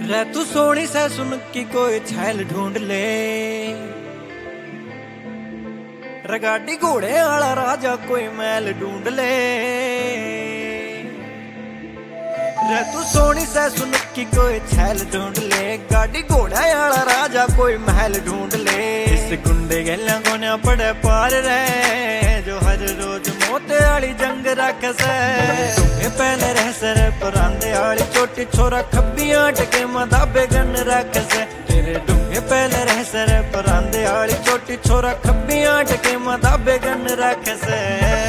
रे तू सोनी से सुन की कोई छैल ढूंढ ले, रगाड़ी घोड़े वाला राजा कोई महल ढूंढ ले। रे तू सोनी से सुन की कोई छैल ढूंढ ले, गाड़ी घोड़ा वाला राजा कोई महल ढूंढ ले। इस गुंडे गलियां गोनिया पड़े पार रे, जो हर रोज मोते वाली जंग रख से। पहले रह सर परांदे वाली छोटी छोरा खब्बियां टके मदाबे गन रख से। तेरे डूंगे पहले रह सर परांदे वाली छोटी छोरा खब्बियां टके मदाबे गन रख से।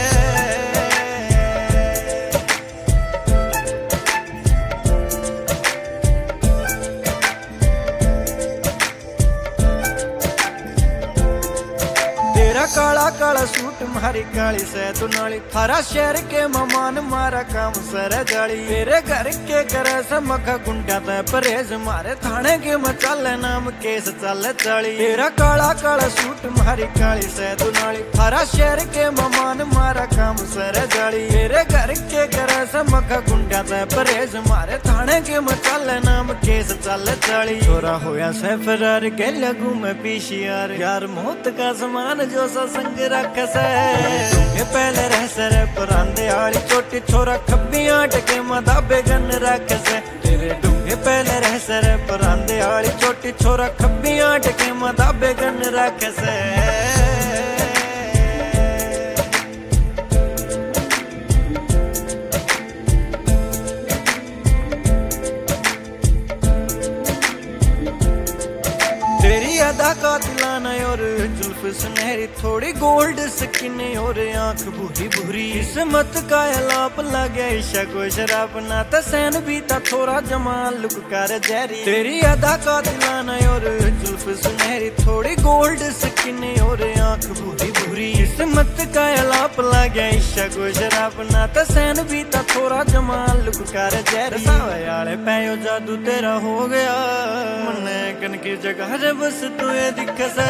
काला काला सूट मारी काली सैतु नाली, थारा शहर के मेहमान मारा काम सर जाली। तेरे घर के करे समखा गुंडा तय परहेज, मारे थाने के मचाले नाम केस चल चाली। तेरा काला काला सूट मारी काली सैतु नाली, थारा शहर के मेहमान मारा काम सर जाली। तेरे घर के करे समखा गुंडा तय परहेज, मारे थाने के मचाले नाम केस चल चाली। छोरा होया से फरार के लगू में पीछे यार मौत का समान जो संग रख से। पहले रह सर परांदे वाली छोटी छोरा खब्बियां टके मदाबे गन रख से। तेरे डूंगे पहले रह सर परांदे वाली छोटी छोरा खब्बियां टके मदाबे गन रख से। तेरी अदा का दिलाना और जुल्फ सुनहरी, थोड़ी गोल्ड स्किन और आंख भूरी भूरी। किस्मत का अलाप लगे ईशा को शराब ना तसैन भी था थोड़ा जमाल लुक कर जहरी। तेरी अदा का दिलाना और जुल्फ सुनहरी, थोड़ी गोल्ड स्किन और आंख भूरी भूरी। किस्मत का अलाप लगे ईशा को शराब ना तसैन भी था थोड़ा जमाल लुक कर जहरी। सावे पैयो जादू तेरा हो गया, मन्ने कन की जगह बस तू ये दिख से।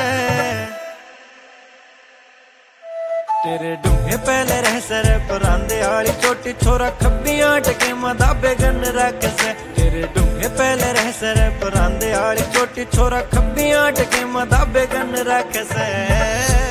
तेरे डूंगे पहले रह सर परांदे वाली छोटी छोरा खब्बियां टके मदाबे गन रख से। तेरे डूंगे पहले रह सर परांदे वाली छोटी छोरा खब्बियां टके मदाबे गन रख से।